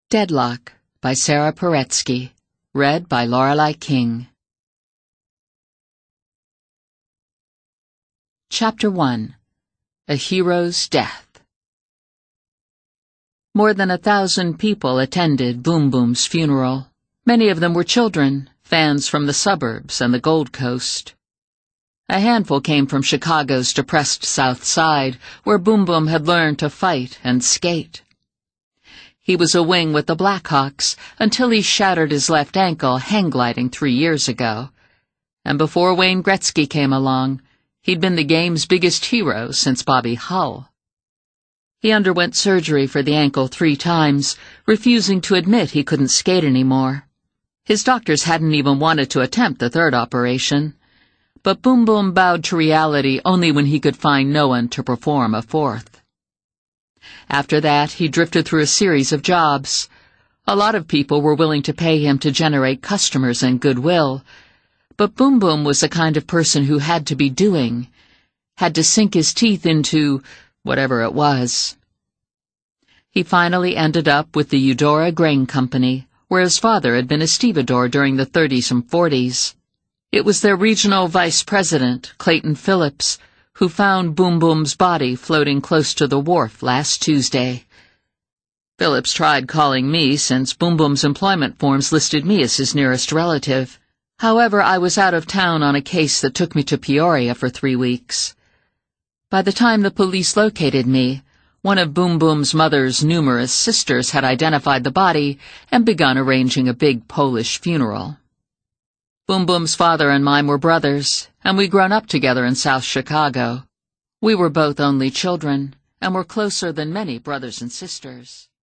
Deadlock by Sarah Paretsky. Read by Lorelei King. Chapter 1. A Hero's Death. More than 1,000 people attended Boom Boom's funeral. Many of them were children, fans from the suburbs and the Gold Coast. A handful came from Chicago's depressed South Side, where Boom Boom had learned to fight and skate. He was a wing with the Blackhawks until he shattered his left ankle hang-gliding 3 years ago. And before Wayne Gretzky came along, he'd been the game's biggest hero since Bobby Hull. He underwent surgery for the ankle 3 times, refusing to admit he couldn't skate anymore. His doctors hadn't even wanted to attempt the 3rd operation. But Boom Boom bowed to reality only when he could find no one to perform a 4th. After that, he drifted through a series of jobs. A lot of people were willing to pay him to generate customers and goodwill, but Boom Boom was the kind of person who had to be doing, had to sink his teeth into whatever it was. He finally ended up with the Eudora Grain Company, where his father had been a stevedore during the 30s and 40s. It was their regional vice president, Clayton Phillips, who found Boom Boom's body floating close to the wharf last Tuesday. Phillips tried calling me since Boom Boom's employment forms listed me as his nearest relative. However, I was out of town on a case that took me to Peoria for 3 weeks. By the time the police located me, one of Boom Boom's mother's numerous sisters had identified the body and begun arranging a big Polish funeral. Boom Boom's father and mine were brothers, and we'd grown up together in South Chicago. We were both only children, and were closer than many brothers and sisters.